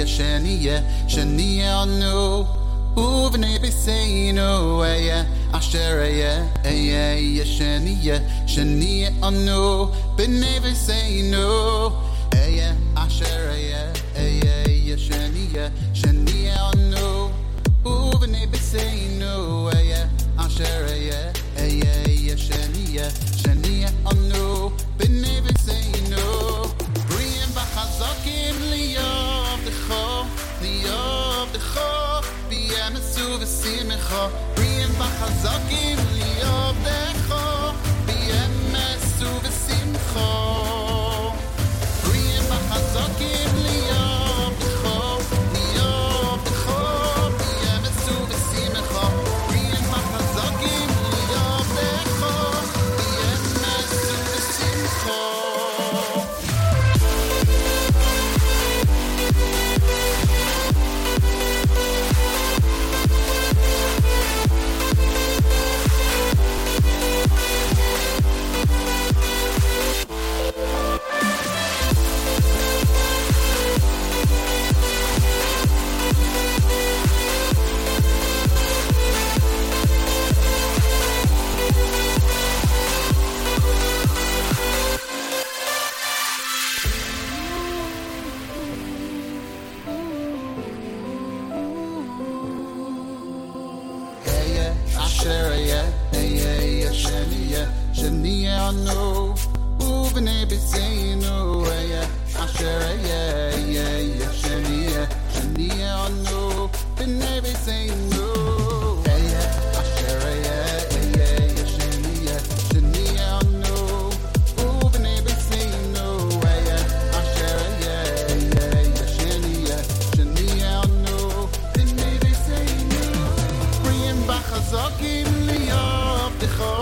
sheniye sheniye anu uvne beseinu asher sheniye sheniye anu bene beseinu asher sheniye sheniye anu uvne beseinu asher sheniye sheniye anu bene beseinu Brian bachazakim liyov decho b'yemesu v'simcha Brian bachazakim liyov decho b'yemesu v'simcha Brian bachazakim liyov decho b'yemesu v'simcha Brian bachazakim liyov decho b'yemesu v'simcha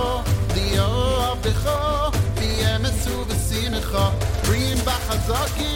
Bring back a